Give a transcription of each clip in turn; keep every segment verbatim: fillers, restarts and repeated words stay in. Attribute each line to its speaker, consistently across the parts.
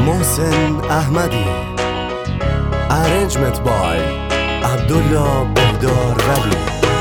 Speaker 1: محسن احمدی. Arrangement by عبدالله بهدار ولی.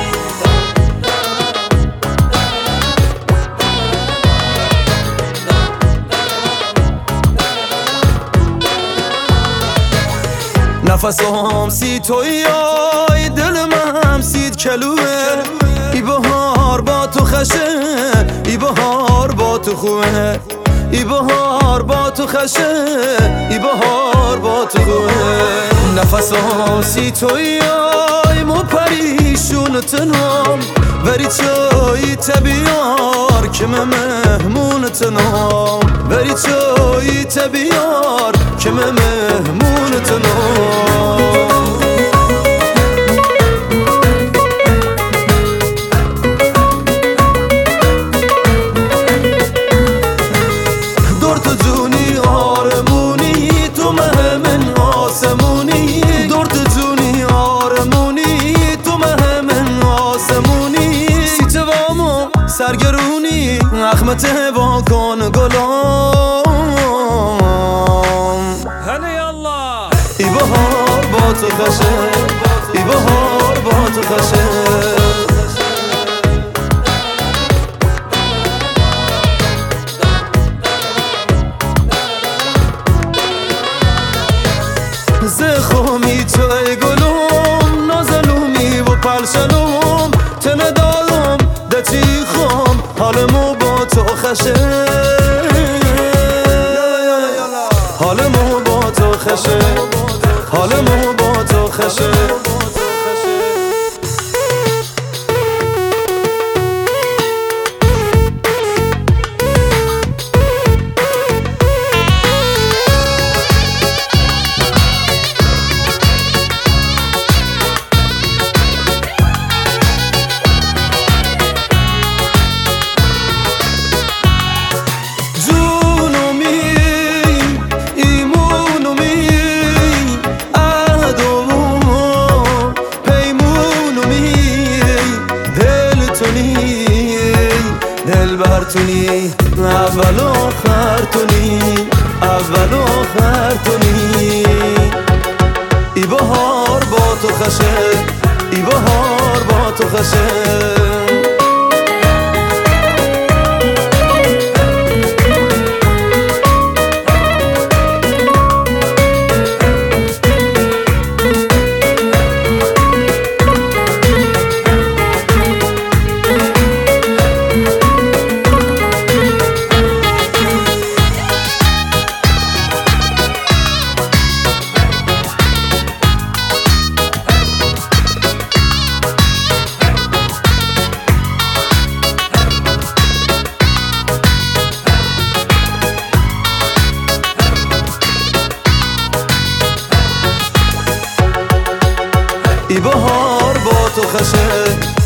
Speaker 1: نفسم سی توی آی دل من سید کلوه. ای بهار با تو خشه، ای بهار با تو خوه، ای بهار با تو خشه، ای بهار با تو خوه. نفسم سی توی آی مو پریشون تنام، وری چایی تبیار که من مهمون تنام، وری چایی تبیار که من مهمون تنام. دور تو جونی آرمونی تو مهمن آسمونی، دور تو جونی آرمونی تو مهمن آسمونی. سی توامو سرگرونی اخمت هوا کن گلام. ای بهار با تو خشه، ای بهار با تو خشه. زخمی توی گلوم نازلومی و پلشلوم، تنه دارم دتی خوم حالمو با تو خشه، حالمو با تو خشه، حالمو با تو خشه. دل برتونی اول آخر تونی، اول آخر تونی. ای بهار با تو خشه، ای بهار با تو خشه. ای بهار با تو خشه.